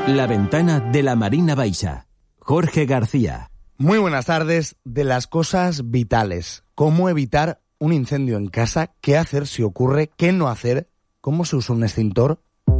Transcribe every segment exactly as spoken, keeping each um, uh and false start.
La ventana de la Marina Baixa. Jorge García. Muy buenas tardes. De las cosas vitales. ¿Cómo evitar un incendio en casa? ¿Qué hacer si ocurre? ¿Qué no hacer? ¿Cómo se usa un extintor?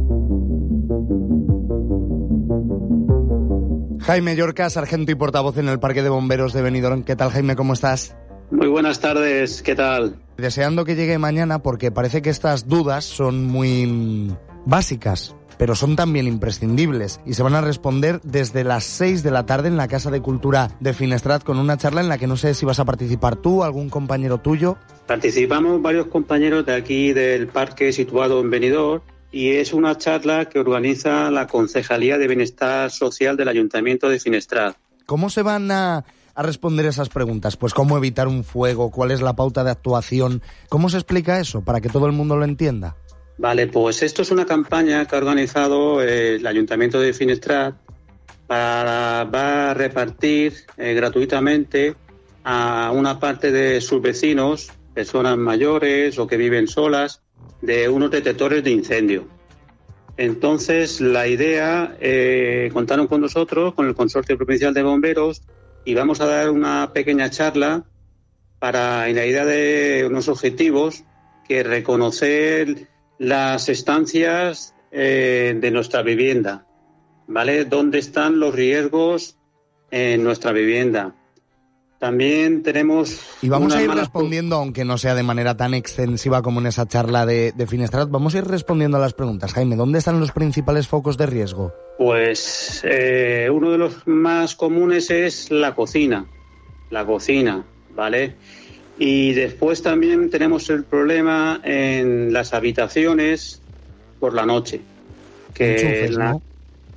Jaime Llorca, sargento y portavoz en el Parque de Bomberos de Benidorm. ¿Qué tal, Jaime? ¿Cómo estás? Muy buenas tardes. ¿Qué tal? Deseando que llegue mañana porque parece que estas dudas son muy básicas, pero son también imprescindibles y se van a responder desde las seis de la tarde en la Casa de Cultura de Finestrat con una charla en la que no sé si vas a participar tú, algún compañero tuyo. Participamos varios compañeros de aquí del parque situado en Benidorm y es una charla que organiza la Concejalía de Bienestar Social del Ayuntamiento de Finestrat. ¿Cómo se van a, a responder esas preguntas? Pues cómo evitar un fuego, cuál es la pauta de actuación, ¿cómo se explica eso para que todo el mundo lo entienda? Vale, pues esto es una campaña que ha organizado eh, el Ayuntamiento de Finestrat para va a repartir eh, gratuitamente a una parte de sus vecinos, personas mayores o que viven solas, de unos detectores de incendio. Entonces, la idea, eh, contaron con nosotros, con el Consorcio Provincial de Bomberos, y vamos a dar una pequeña charla para, en la idea de unos objetivos, que reconocer las estancias eh, de nuestra vivienda, ¿vale? ¿Dónde están los riesgos en nuestra vivienda? También tenemos... Y vamos a ir malas... respondiendo, aunque no sea de manera tan extensiva como en esa charla de, de Finestrat, vamos a ir respondiendo a las preguntas. Jaime, ¿dónde están los principales focos de riesgo? Pues eh, uno de los más comunes es la cocina, la cocina, ¿vale? Y después también tenemos el problema en las habitaciones por la noche. Que enchufes, la... ¿no?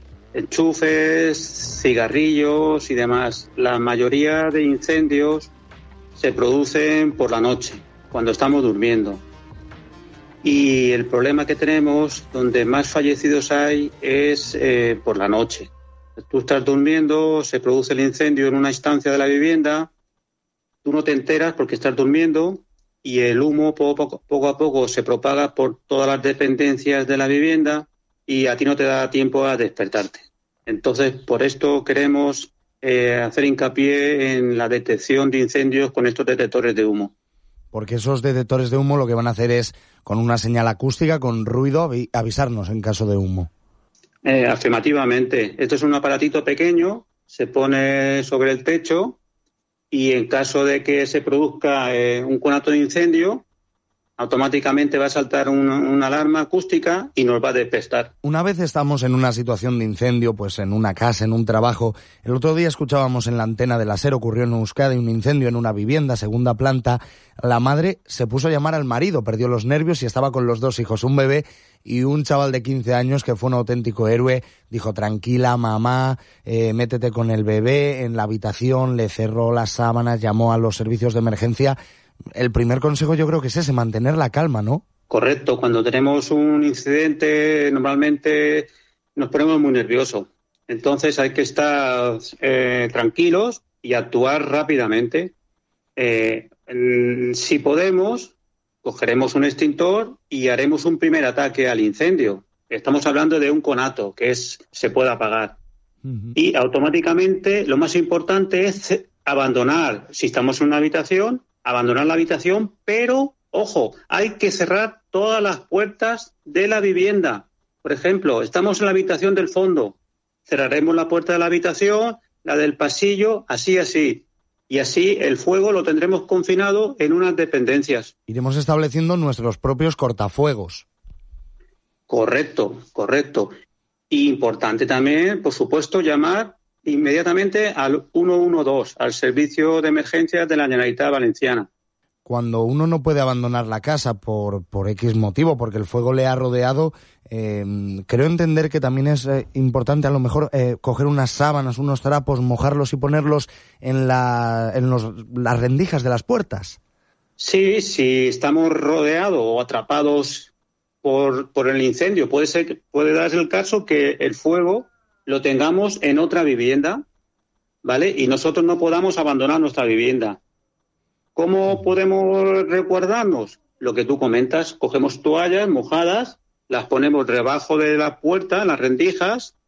Enchufes, cigarrillos y demás. La mayoría de incendios se producen por la noche, cuando estamos durmiendo. Y el problema que tenemos, donde más fallecidos hay, es eh, por la noche. Tú estás durmiendo, se produce el incendio en una estancia de la vivienda, tú no te enteras porque estás durmiendo y el humo poco, poco a poco se propaga por todas las dependencias de la vivienda y a ti no te da tiempo a despertarte. Entonces, por esto queremos eh, hacer hincapié en la detección de incendios con estos detectores de humo. Porque esos detectores de humo lo que van a hacer es, con una señal acústica, con ruido, avi- avisarnos en caso de humo. Eh, afirmativamente. Esto es un aparatito pequeño, se pone sobre el techo y en caso de que se produzca eh, un conato de incendio, automáticamente va a saltar una, una alarma acústica y nos va a despertar. Una vez estamos en una situación de incendio, pues en una casa, en un trabajo. El otro día escuchábamos en la antena de la SER, ocurrió en Euskadi un incendio en una vivienda, segunda planta. La madre se puso a llamar al marido, perdió los nervios y estaba con los dos hijos, un bebé y un chaval de quince años que fue un auténtico héroe. Dijo, tranquila mamá, eh, métete con el bebé en la habitación, le cerró las sábanas, llamó a los servicios de emergencia. El primer consejo yo creo que es ese, mantener la calma, ¿no? Correcto. Cuando tenemos un incidente, normalmente nos ponemos muy nerviosos. Entonces hay que estar eh, tranquilos y actuar rápidamente. Eh, si podemos, cogeremos un extintor y haremos un primer ataque al incendio. Estamos hablando de un conato, que es se puede apagar. Uh-huh. Y automáticamente lo más importante es abandonar, si estamos en una habitación, abandonar la habitación, pero, ojo, hay que cerrar todas las puertas de la vivienda. Por ejemplo, estamos en la habitación del fondo, cerraremos la puerta de la habitación, la del pasillo, así, así. Y así el fuego lo tendremos confinado en unas dependencias. Iremos estableciendo nuestros propios cortafuegos. Correcto, correcto. Y importante también, por supuesto, llamar inmediatamente al uno uno dos, al servicio de emergencias de la Generalitat Valenciana. Cuando uno no puede abandonar la casa por, por X motivo, porque el fuego le ha rodeado, eh, creo entender que también es eh, importante a lo mejor eh, coger unas sábanas, unos trapos, mojarlos y ponerlos en, la, en los, las rendijas de las puertas. Sí, si estamos rodeados o atrapados por, por el incendio, puede ser, puede darse el caso que el fuego lo tengamos en otra vivienda, ¿vale? Y nosotros no podamos abandonar nuestra vivienda. ¿Cómo podemos resguardarnos? Lo que tú comentas, cogemos toallas mojadas, las ponemos debajo de la puerta, en las rendijas,